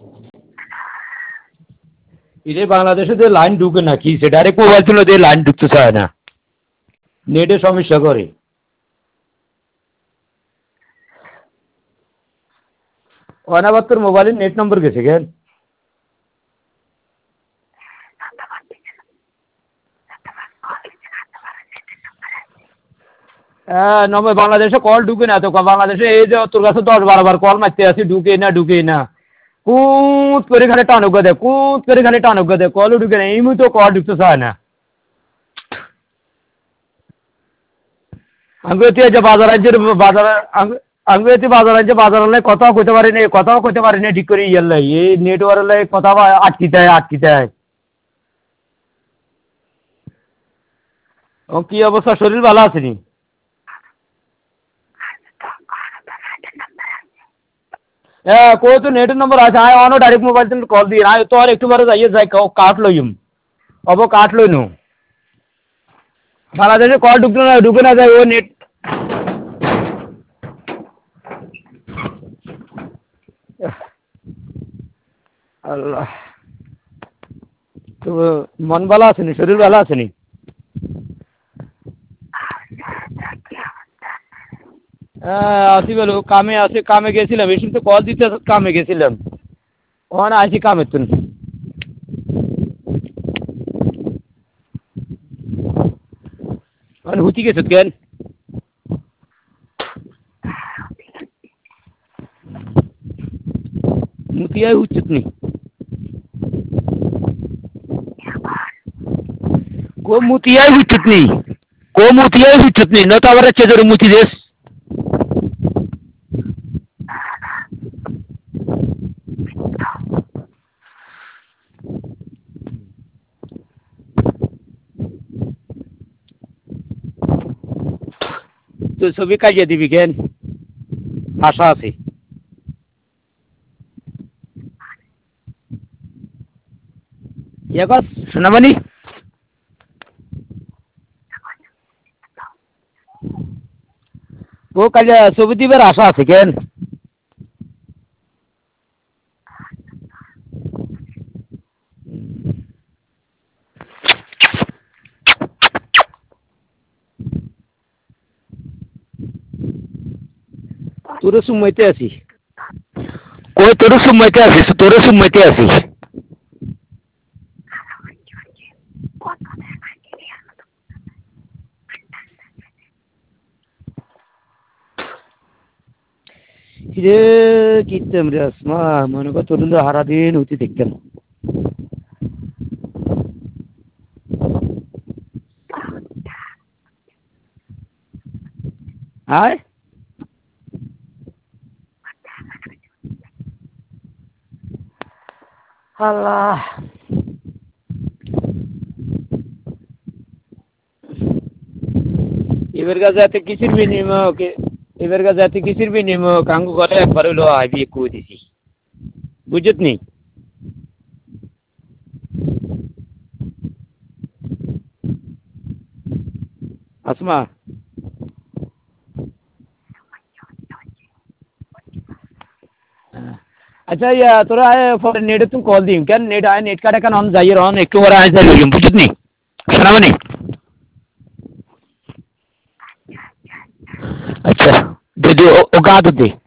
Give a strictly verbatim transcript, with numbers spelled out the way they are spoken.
इधर बांग्लादेश से लाइन ढूके ना कि से डायरेक्ट मोबाइल चलो दे लाइन ढूकते चाहे ना नेटे समस्या करे अनाबत्तर मोबाइल नेट नंबर कैसे क्या नंबर बांग्लादेश कॉल ढूके ना तो बांग्लादेश ये जो तुर्गा से दस बारह बार कॉल मारते हैं ढूके ना ढूके ना कूद करे खाने टानो गदे कूद करे खाने टानो गदे कॉल ढूके ना इमु तो कॉल ढूकते चाहे ना अंगुती जो बाजारांचे बाजार अंगुती बाजारांचे बाजाराला कथा कইতে পারি না কথাও কইতে পারি না ঠিক করে ইয়াল্লা এই নেটওয়ার্কে কথা আটকিতে হয় আটকিতে হয় ও কি অবস্থা শরীর ভালো আছে নি হ্যাঁ কই তো নেটের নম্বর আছে আয় অন ডাইরেক্ট মোবাইল থেকে কল দিয়ে আয় তো আর একটু বারে যাইয়ে যাই কাট লইম অব কাট লইনু বাংলাদেশে কল ঢুকলো না ঢুকে না যায় ও নেট আল্লাহ তো মন ভালো আছে নি শরীর ভালো আছে নি হ্যাঁ আসি বলো কামে আসে কামে গেছিলাম এসে তো কল দিতে কামে গেছিলাম ওখানে আসি কামে তুন মানে হুতি গেছত কেন মুতিয়াই হুচ্ছত নি কো মুতিয়াই হুচ্ছত নি কো মুতিয়াই হুচ্ছত নি ন তো আবার চেজরে মুতি দেশ তো ছবি কাজিয়ে দিবি কেন আশা আছে এবার শোনাবানি ও কাজে ছবি দিবার আশা আছে কেন তোরে সুমাইতে আছি কই তোরে সুমাইতে আছিস তোরে সুমাইতে আছিস রে কিতাম রে আসমা মনে কর তোর হারা দিন হইতে দেখতাম আয় আল্লাহ এবার কাছে এত কিছুর বিনিময় এবার কাছে এত কিছুর বিনিময় কাঙ্গু করে একবার হইলো আইবি কই দিছি বুঝত নি আসমা अच्छा या তোরা ফর নেটে তুই কল দিম কেন নেট আয় নেট কাটা কেন অন যাইয়ে রন একটু করে আয় যাই লইম বুঝত নি শোনাবানি আচ্ছা দে দে ও গা দে